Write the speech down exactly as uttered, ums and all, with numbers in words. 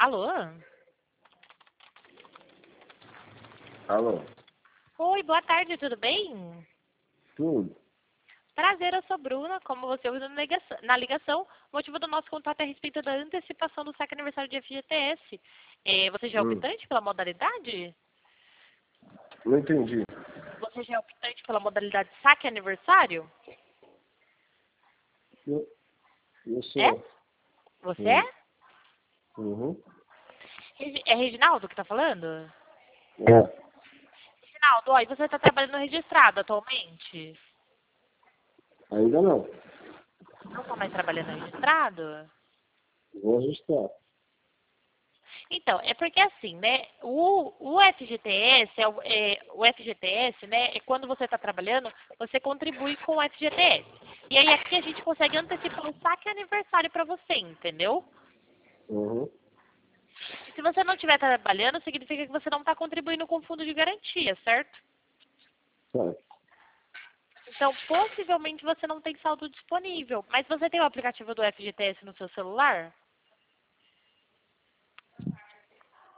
Alô? Alô? Oi, boa tarde, tudo bem? Tudo? Prazer, eu sou Bruna, como você ouviu na ligação. Na ligação, o motivo do nosso contato é a respeito da antecipação do saque aniversário de F G T S. É, você já é Hum. optante pela modalidade? Não entendi. Você já é optante pela modalidade saque aniversário? Eu, eu É? sou. Você Hum. é? Uhum. Regi- É Reginaldo que tá falando? É. Reginaldo, ó, e você tá trabalhando registrado atualmente? Ainda não. Não tá mais trabalhando registrado? Vou ajustar. Então, é porque assim, né, o, o F G T S, é o, é, o F G T S, né, é quando você está trabalhando, você contribui com o F G T S. E aí aqui a gente consegue antecipar o saque aniversário para você, entendeu? Uhum. Se você não estiver trabalhando, significa que você não está contribuindo com o fundo de garantia, certo? Certo. Então, possivelmente você não tem saldo disponível. Mas você tem o aplicativo do F G T S no seu celular?